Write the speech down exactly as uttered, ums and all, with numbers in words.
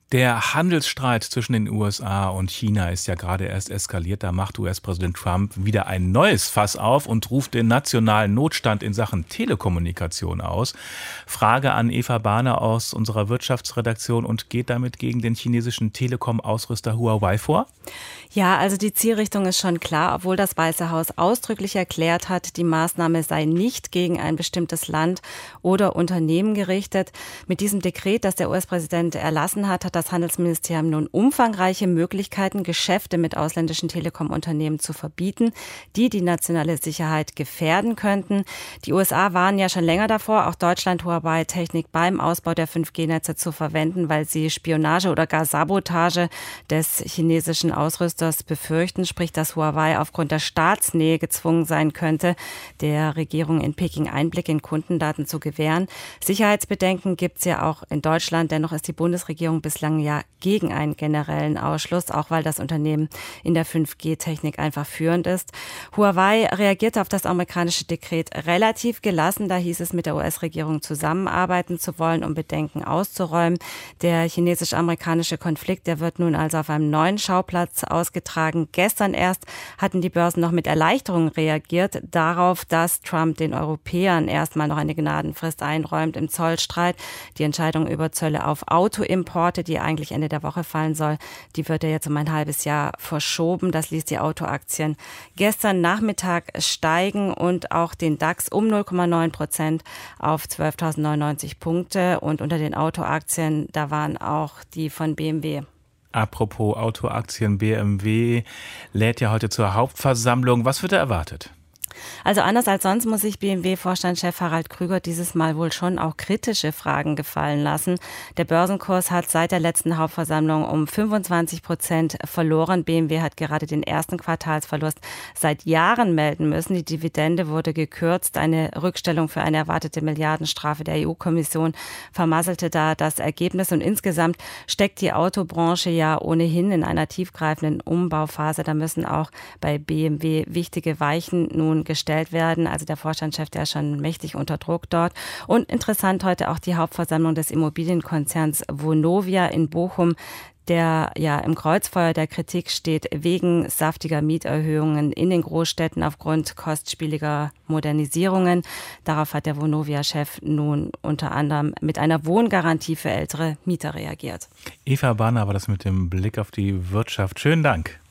Der Handelsstreit zwischen den U S A und China ist ja gerade erst eskaliert. Da macht U S-Präsident Trump wieder ein neues Fass auf und ruft den nationalen Notstand in Sachen Telekommunikation aus. Frage an Eva Bahner aus unserer Wirtschaftsredaktion: Und geht damit gegen den chinesischen Telekom-Ausrüster Huawei vor? Ja, also die Zielrichtung ist schon klar, obwohl das Weiße Haus ausdrücklich erklärt hat, die Maßnahme sei nicht gegen ein bestimmtes Land oder Unternehmen gerichtet. Mit diesem Dekret, das der U S-Präsident erlassen hat, hat das Handelsministerium nun umfangreiche Möglichkeiten, Geschäfte mit ausländischen Telekom-Unternehmen zu verbieten, die die nationale Sicherheit gefährden könnten. Die U S A waren ja schon länger davor, auch Deutschland Huawei-Technik beim Ausbau der fünf G Netze zu verwenden, weil sie Spionage oder gar Sabotage des chinesischen Ausrüsters befürchten, sprich, dass Huawei aufgrund der Staatsnähe gezwungen sein könnte, der Regierung in Peking Einblick in Kundendaten zu gewähren. Sicherheitsbedenken gibt es ja auch in Deutschland, dennoch ist die Bundesregierung bislang ja gegen einen generellen Ausschluss, auch weil das Unternehmen in der fünf G Technik einfach führend ist. Huawei reagierte auf das amerikanische Dekret relativ gelassen, da hieß es, mit der U S-Regierung zusammenarbeiten zu wollen, um Bedenken auszuräumen. Der chinesisch-amerikanische Konflikt, der wird nun also auf einem neuen Schauplatz ausgetragen. Gestern erst hatten die Börsen noch mit Erleichterung reagiert darauf, dass Trump den Europäern erstmal noch eine Gnadenfrist einräumt im Zollstreit. Die Entscheidung über Zölle auf Autoimporte, die eigentlich Ende der Woche fallen soll, die wird ja jetzt um ein halbes Jahr verschoben. Das ließ die Autoaktien gestern Nachmittag steigen und auch den DAX um null Komma neun Prozent auf zwölftausendneunundneunzig Punkte. Und unter den Autoaktien, da waren auch die von B M W. Apropos Autoaktien, B M W lädt ja heute zur Hauptversammlung. Was wird da erwartet? Also anders als sonst muss sich B M W-Vorstandschef Harald Krüger dieses Mal wohl schon auch kritische Fragen gefallen lassen. Der Börsenkurs hat seit der letzten Hauptversammlung um fünfundzwanzig Prozent verloren. B M W hat gerade den ersten Quartalsverlust seit Jahren melden müssen. Die Dividende wurde gekürzt. Eine Rückstellung für eine erwartete Milliardenstrafe der E U-Kommission vermasselte da das Ergebnis. Und insgesamt steckt die Autobranche ja ohnehin in einer tiefgreifenden Umbauphase. Da müssen auch bei B M W wichtige Weichen nun gestellt werden. Also der Vorstandschef, der ist schon mächtig unter Druck dort. Und interessant heute auch die Hauptversammlung des Immobilienkonzerns Vonovia in Bochum, der ja im Kreuzfeuer der Kritik steht wegen saftiger Mieterhöhungen in den Großstädten aufgrund kostspieliger Modernisierungen. Darauf hat der Vonovia-Chef nun unter anderem mit einer Wohngarantie für ältere Mieter reagiert. Eva Bahner war das mit dem Blick auf die Wirtschaft. Schönen Dank.